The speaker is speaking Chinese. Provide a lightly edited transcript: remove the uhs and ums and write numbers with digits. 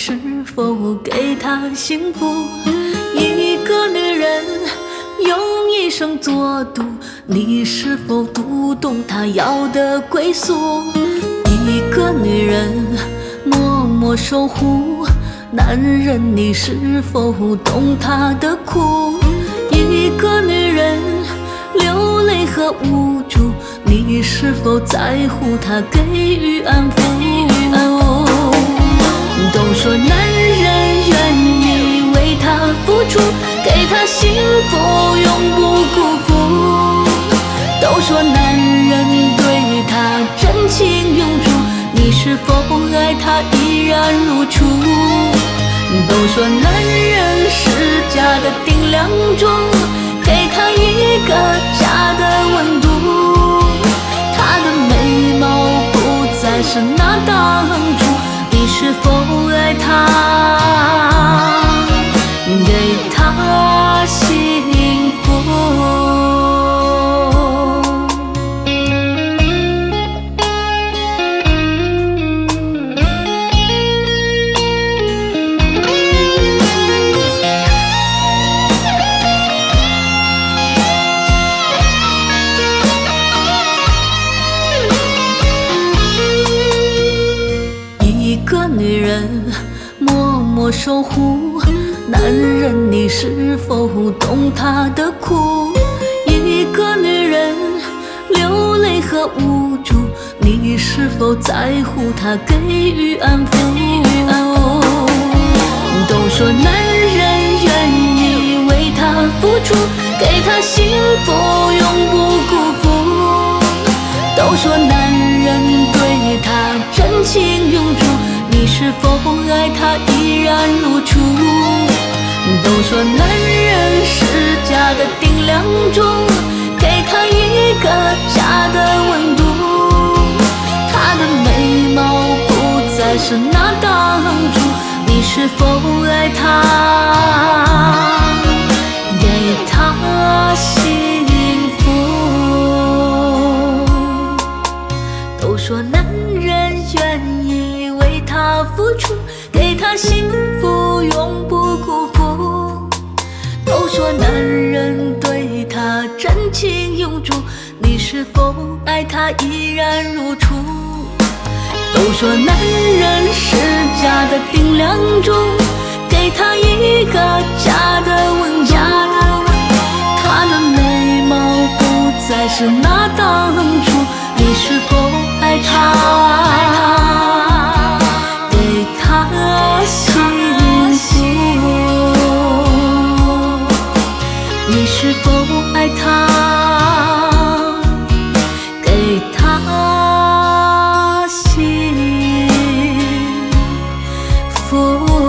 是否给她幸福？一个女人用一生做赌，你是否读懂她要的归宿？一个女人默默守护，男人你是否懂她的苦？一个女人流泪和无助，你是否在乎她给予安抚？都说男人愿意为她付出，给她幸福永不辜负。都说男人对她真情永驻，你是否爱她依然如初？都说男人是家的顶梁柱，给她一个家的温度。她的美貌不再是那当初，你是否爱她，给她幸福？一个女人默默守护，男人你是否懂她的苦？一个女人流泪和无助，你是否在乎她给予安抚？都说男人愿意为她付出，给她幸福永不辜负。都说男人对她真情永驻，你是否爱她依然如初？都说男人是家的顶梁柱，给她一个家的温度。她的美貌不再是那当初，你是否爱她，给她幸福？都说男人愿意为她付出，给她幸福永不辜负。都说男人对她真情永驻，你是否爱她依然如初？都说男人是家的顶梁柱，给她一个家的温度。她的美貌不再是那当初，你是否爱她，给她幸福？你是否爱她，给她幸福？